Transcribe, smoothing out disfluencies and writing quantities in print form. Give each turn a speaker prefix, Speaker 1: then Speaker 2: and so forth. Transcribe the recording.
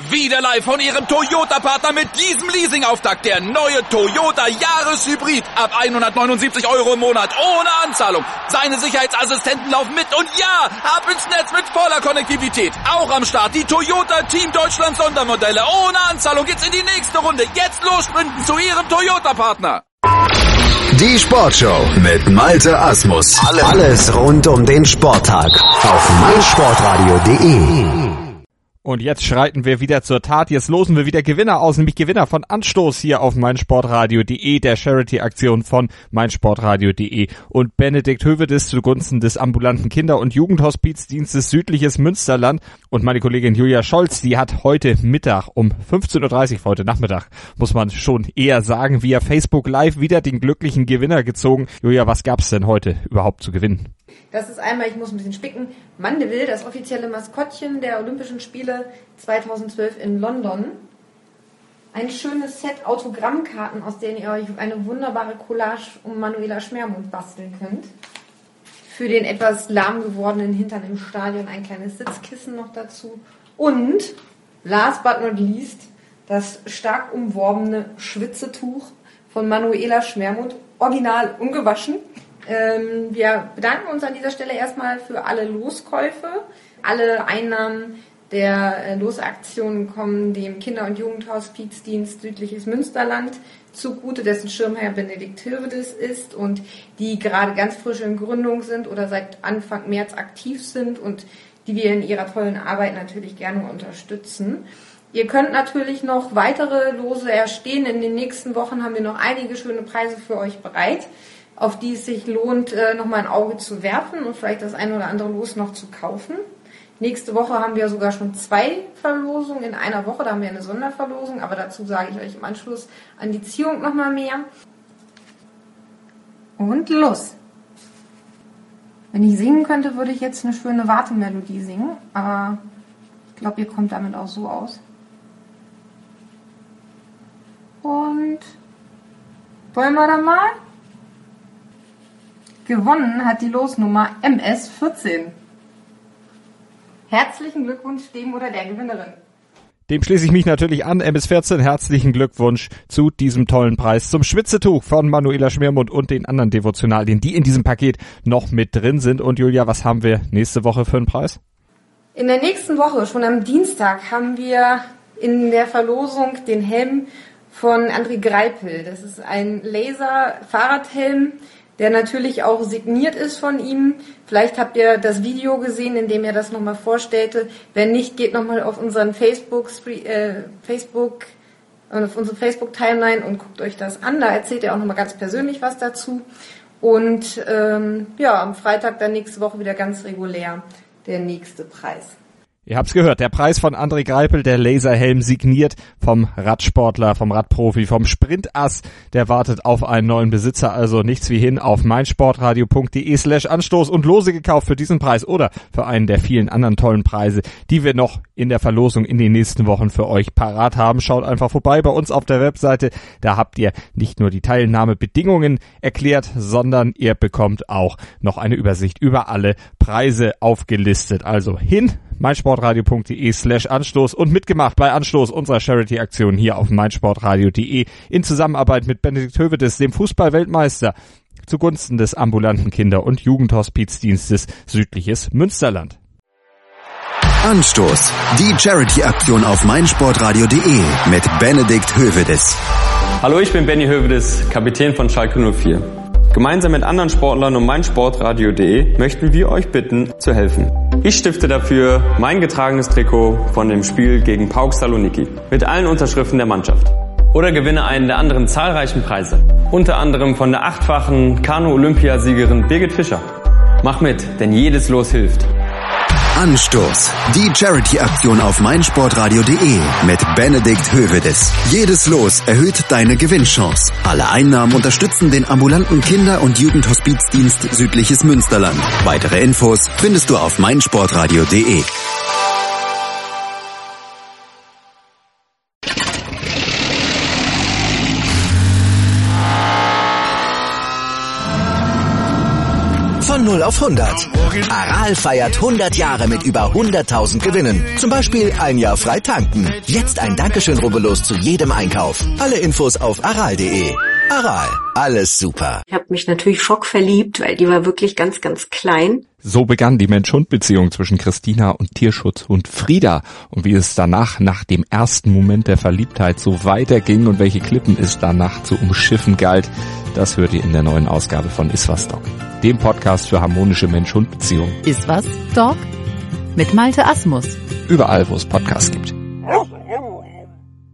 Speaker 1: Wieder live von Ihrem Toyota-Partner mit diesem Leasing-Auftakt. Der neue Toyota Jahreshybrid. Ab 179 € im Monat. Ohne Anzahlung. Seine Sicherheitsassistenten laufen mit. Und ja, ab ins Netz mit voller Konnektivität. Auch am Start die Toyota Team Deutschland Sondermodelle. Ohne Anzahlung geht's in die nächste Runde. Jetzt los sprinten zu Ihrem Toyota-Partner.
Speaker 2: Die Sportshow mit Malte Asmus. Alles rund um den Sporttag auf meinsportradio.de.
Speaker 3: Und jetzt schreiten wir wieder zur Tat. Jetzt losen wir wieder Gewinner aus, nämlich Gewinner von Anstoß hier auf meinsportradio.de, der Charity-Aktion von meinsportradio.de. Und Benedikt Hövedes zugunsten des ambulanten Kinder- und Jugendhospizdienstes Südliches Münsterland. Und meine Kollegin Julia Scholz, die hat heute Mittag um 15.30 Uhr, heute Nachmittag, muss man schon eher sagen, via Facebook Live wieder den glücklichen Gewinner gezogen. Julia, was gab's denn heute überhaupt zu gewinnen?
Speaker 4: Das ist einmal, ich muss ein bisschen spicken, Mandeville, das offizielle Maskottchen der Olympischen Spiele 2012 in London. Ein schönes Set Autogrammkarten, aus denen ihr euch eine wunderbare Collage um Manuela Schmermuth basteln könnt. Für den etwas lahm gewordenen Hintern im Stadion ein kleines Sitzkissen noch dazu. Und, last but not least, das stark umworbene Schwitzetuch von Manuela Schmermuth, original ungewaschen. Wir bedanken uns an dieser Stelle erstmal für alle Loskäufe. Alle Einnahmen der Losaktionen kommen dem Kinder- und Jugendhospizdienst Südliches Münsterland zugute, dessen Schirmherr Benedikt Hövedes ist und die gerade ganz frisch in Gründung sind oder seit Anfang März aktiv sind und die wir in ihrer tollen Arbeit natürlich gerne unterstützen. Ihr könnt natürlich noch weitere Lose erstehen. In den nächsten Wochen haben wir noch einige schöne Preise für euch bereit, auf die es sich lohnt, nochmal ein Auge zu werfen und vielleicht das ein oder andere Los noch zu kaufen. Nächste Woche haben wir sogar schon 2 Verlosungen in einer Woche, da haben wir eine Sonderverlosung, aber dazu sage ich euch im Anschluss an die Ziehung nochmal mehr. Und los! Wenn ich singen könnte, würde ich jetzt eine schöne Wartemelodie singen, aber ich glaube, ihr kommt damit auch so aus. Und wollen wir dann mal? Gewonnen hat die Losnummer MS14. Herzlichen Glückwunsch dem oder der Gewinnerin.
Speaker 3: Dem schließe ich mich natürlich an. MS14, herzlichen Glückwunsch zu diesem tollen Preis zum Schwitzetuch von Manuela Schmermuth und den anderen Devotionalien, die in diesem Paket noch mit drin sind. Und Julia, was haben wir nächste Woche für einen Preis?
Speaker 4: In der nächsten Woche, schon am Dienstag, haben wir in der Verlosung den Helm von André Greipel. Das ist ein Laser-Fahrradhelm, der natürlich auch signiert ist von ihm. Vielleicht habt ihr das Video gesehen, in dem er das nochmal vorstellte. Wenn nicht, geht nochmal auf unseren auf unsere Facebook-Timeline und guckt euch das an. Da erzählt er auch nochmal ganz persönlich was dazu. Und am Freitag dann nächste Woche wieder ganz regulär der nächste Preis.
Speaker 3: Ihr habt's gehört, der Preis von André Greipel, der Laserhelm, signiert vom Radsportler, vom Radprofi, vom Sprintass, der wartet auf einen neuen Besitzer, also nichts wie hin auf meinsportradio.de/Anstoß und Lose gekauft für diesen Preis oder für einen der vielen anderen tollen Preise, die wir noch in der Verlosung in den nächsten Wochen für euch parat haben. Schaut einfach vorbei bei uns auf der Webseite, da habt ihr nicht nur die Teilnahmebedingungen erklärt, sondern ihr bekommt auch noch eine Übersicht über alle Preise aufgelistet. Also hin meinsportradio.de/Anstoß und mitgemacht bei Anstoß, unserer Charity-Aktion hier auf meinsportradio.de in Zusammenarbeit mit Benedikt Hövedes, dem Fußball-Weltmeister, zugunsten des ambulanten Kinder- und Jugendhospizdienstes Südliches Münsterland.
Speaker 2: Anstoß, die Charity-Aktion auf meinsportradio.de mit Benedikt Hövedes.
Speaker 5: Hallo, ich bin Benny Hövedes, Kapitän von Schalke 04. Gemeinsam mit anderen Sportlern und meinsportradio.de möchten wir euch bitten, zu helfen. Ich stifte dafür mein getragenes Trikot von dem Spiel gegen PAOK Saloniki mit allen Unterschriften der Mannschaft. Oder gewinne einen der anderen zahlreichen Preise. Unter anderem von der 8-fachen Kanu-Olympiasiegerin Birgit Fischer. Mach mit, denn jedes Los hilft.
Speaker 2: Anstoß, die Charity-Aktion auf meinsportradio.de mit Benedikt Hövedes. Jedes Los erhöht deine Gewinnchance. Alle Einnahmen unterstützen den ambulanten Kinder- und Jugendhospizdienst Südliches Münsterland. Weitere Infos findest du auf meinsportradio.de.
Speaker 6: 0 auf 100. Aral feiert 100 Jahre mit über 100.000 Gewinnen. Zum Beispiel ein Jahr frei tanken. Jetzt ein Dankeschön, rubbellos zu jedem Einkauf. Alle Infos auf aral.de. Aral, alles super.
Speaker 7: Ich habe mich natürlich schockverliebt, weil die war wirklich ganz, ganz klein.
Speaker 3: So begann die Mensch-Hund-Beziehung zwischen Christina und Tierschutzhund Frieda. Und wie es danach, nach dem ersten Moment der Verliebtheit, so weiterging und welche Klippen es danach zu umschiffen galt, das hört ihr in der neuen Ausgabe von Iswas Dog, dem Podcast für harmonische Mensch-Hund-Beziehungen.
Speaker 8: Iswas Dog? Mit Malte Asmus.
Speaker 3: Überall, wo es Podcasts gibt.